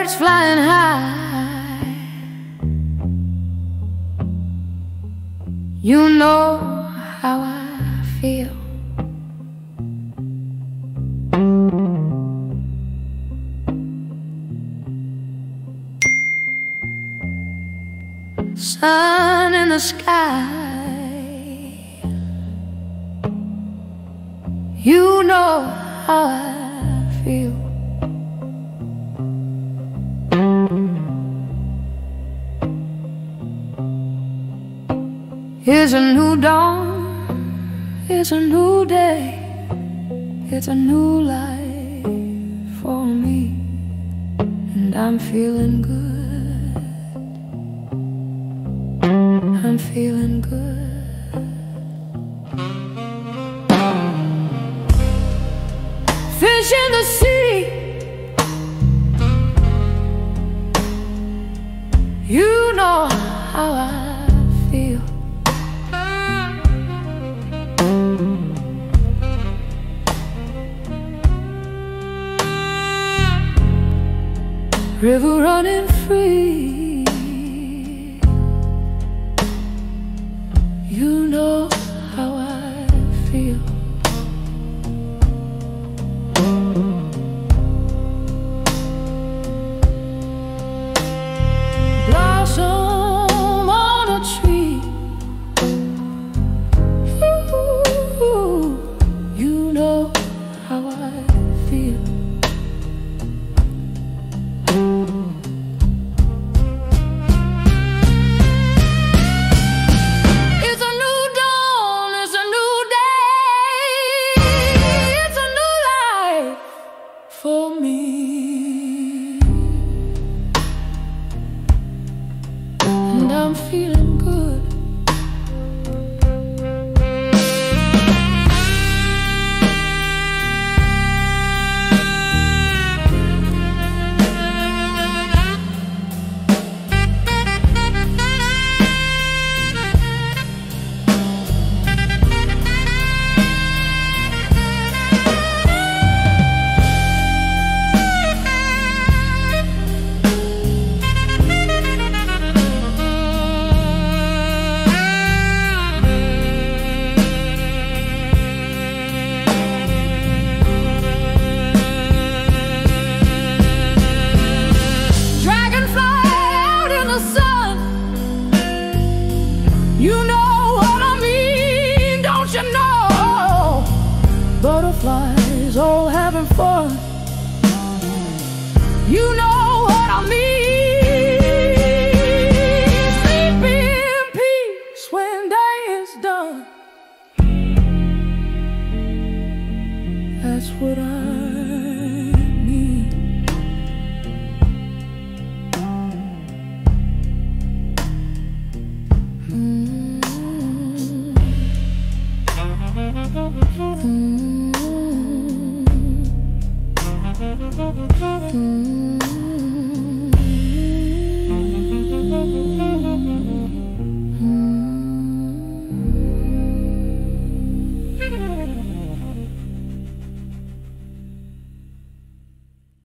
birds flying high. You know how I feel. Sun in the sky. You know how I feel. It's a new dawn, it's a new day, it's a new life for me, and I'm feeling good, I'm feeling good. Fish in the sea, you know how I feel. River running free, you know how I feel. Blossom on a tree, ooh, you know how I feel. For me, and I'm feeling good. You know what I mean, don't you know? Butterflies all having fun. You know what I mean. Sleep in peace when day is done. That's what I need. Mm-hmm.